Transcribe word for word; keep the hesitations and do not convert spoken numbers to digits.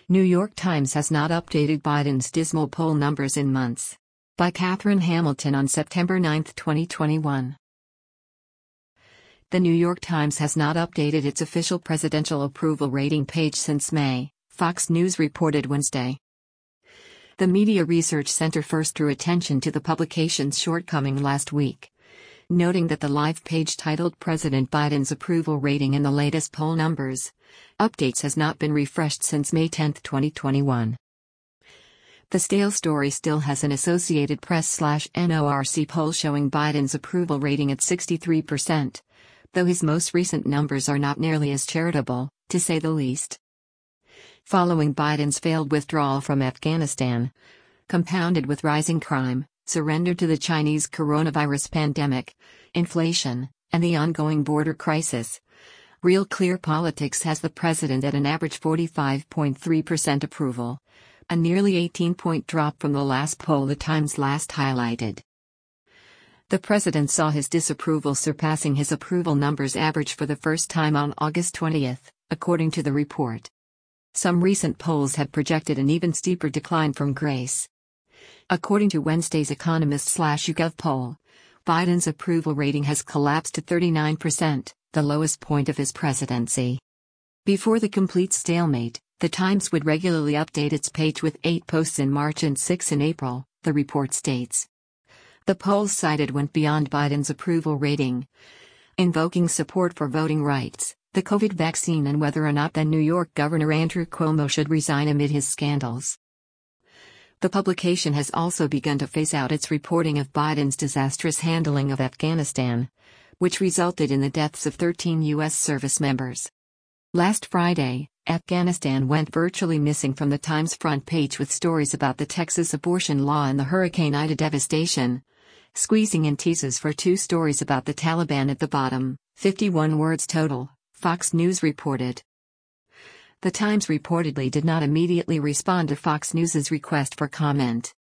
New York Times has not updated Biden's dismal poll numbers in months. By Catherine Hamilton on September ninth, twenty twenty-one. The New York Times has not updated its official presidential approval rating page since May, Fox News reported Wednesday. The Media Research Center first drew attention to the publication's shortcoming last week, noting that the live page titled President Biden's Approval Rating in the latest poll numbers updates has not been refreshed since May tenth, twenty twenty-one. The stale story still has an Associated Press/N O R C poll showing Biden's approval rating at sixty-three percent, though his most recent numbers are not nearly as charitable, to say the least. Following Biden's failed withdrawal from Afghanistan, compounded with rising crime, surrender to the Chinese coronavirus pandemic, inflation, and the ongoing border crisis, Real Clear Politics has the president at an average forty-five point three percent approval, a nearly eighteen-point drop from the last poll the Times last highlighted. The president saw his disapproval surpassing his approval numbers average for the first time on August twentieth, according to the report. Some recent polls have projected an even steeper decline from grace. According to Wednesday's Economist/YouGov poll, Biden's approval rating has collapsed to thirty-nine percent, the lowest point of his presidency. Before the complete stalemate, the Times would regularly update its page with eight posts in March and six in April, the report states. The polls cited went beyond Biden's approval rating, invoking support for voting rights, the COVID vaccine, and whether or not then New York Governor Andrew Cuomo should resign amid his scandals. The publication has also begun to phase out its reporting of Biden's disastrous handling of Afghanistan, which resulted in the deaths of thirteen U S service members. Last Friday, Afghanistan went virtually missing from the Times front page with stories about the Texas abortion law and the Hurricane Ida devastation, squeezing in teases for two stories about the Taliban at the bottom, fifty-one words total, Fox News reported. The Times reportedly did not immediately respond to Fox News's request for comment.